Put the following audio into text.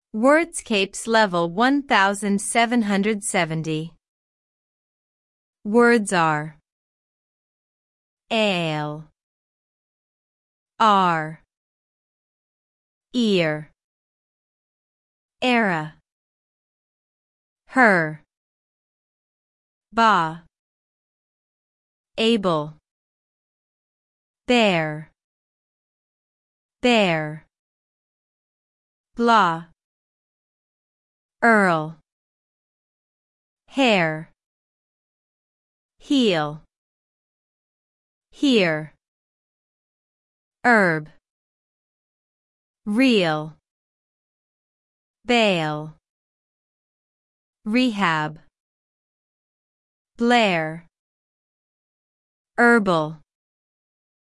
Wordscapes level 1770. Words are ale, are, ear, era, her, ba, able, bear, bear, blah, earl, hair, heel, here, herb, real, bail, rehab, Blair, herbal.